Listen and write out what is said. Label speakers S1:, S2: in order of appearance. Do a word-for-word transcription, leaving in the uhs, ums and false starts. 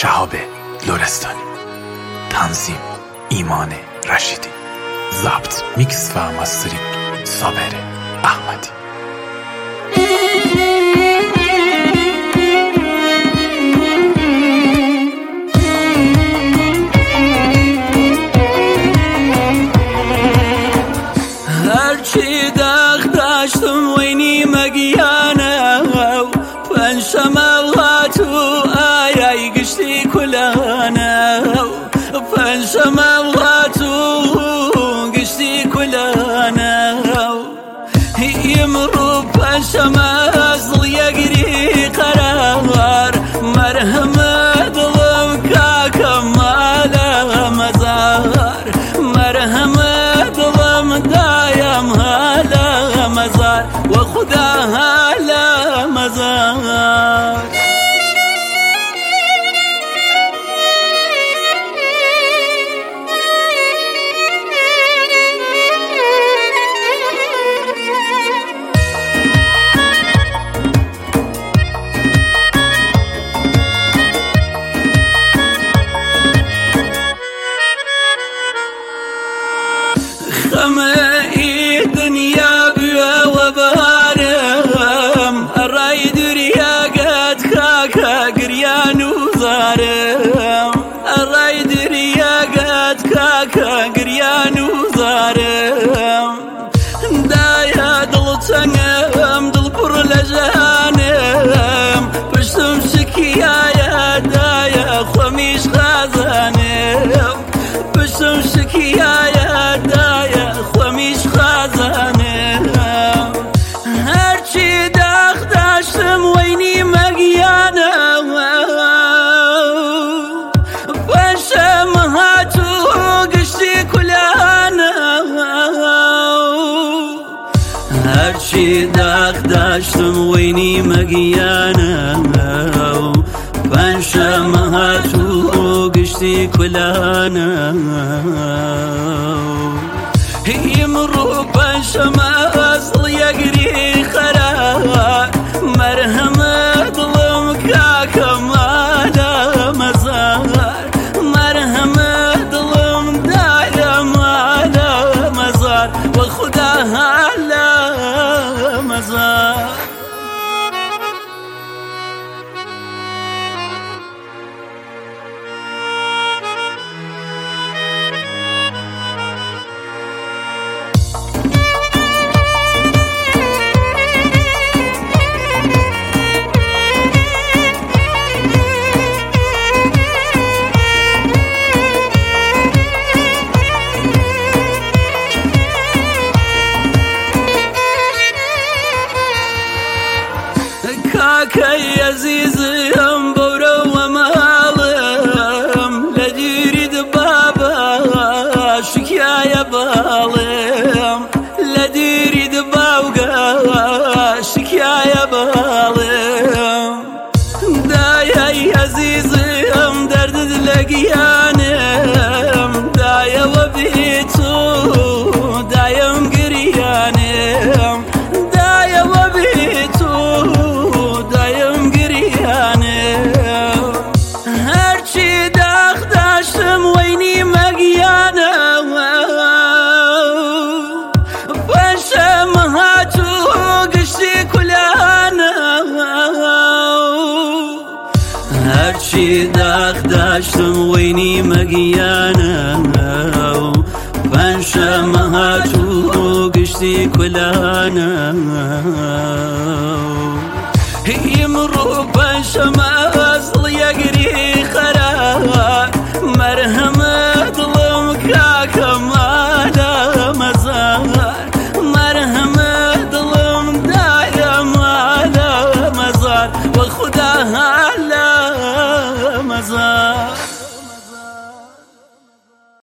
S1: شهاب لرستانی، تنظیم ایمان رشیدی، ضبط میکس و ماسترینگ صابر احمدی.
S2: هرچی داغ داشتم وینی مگیانه پنجشەمە هاتو ئایای گشتی کولانە پنجشەمە هاتو گشتی کولانە ئیمڕۆ پنجشەمە زڵیەگری قەرار مەرهەمە دڵم کاکە مالە مەزار مەرهەمە دڵم دایم هالە مەزار وەخودا هالە مەزار. خەمەی دنیا بوێوە بەهارم هەڕای دوریاگەت کاکە گریان و زارم هەڕای دوریاگەت کاکە گریان و زارم دایە دڵچەنگم دڵ پڕ لە ژانم پشتم شکیایە دایە خۆمیش خازانم پشتم شکیایە دایە خۆمیش خازانم هەرچی داغ داشتم وەینی مەگیانە پەنجشەمە هاتو گشتی کولانە هەرچی داغ داشتم وەینی مەگیانە پەنجشەمە هاتو گشتی کولانە ئیمڕۆ پەنجشەمە زڵیەگری قەرار مەرهەمە دڵم کاکە مالە مەزار مەرهەمە دڵم دایە مالە مەزار وەخودا هالە مەزار. کاکەی عەزیزم بەورەوە ماڵم لە دیرید بابە شکایە باڵم لە دیرید باوگە شکایە باڵم دایای عەزیزم دەردت لە گیانم دایەوە بێت و دایم گریانم دایەوە بێت و دایم گریانم هەرچی داغ داشتم وەینی مەگیانە پەنجشەمە هاتو گشتی کولانە هەرچی داغ داشتم وەینی مەگیانە پەنجشەمە هاتو گشتی کولانە ئیمڕۆ پەنجشەمە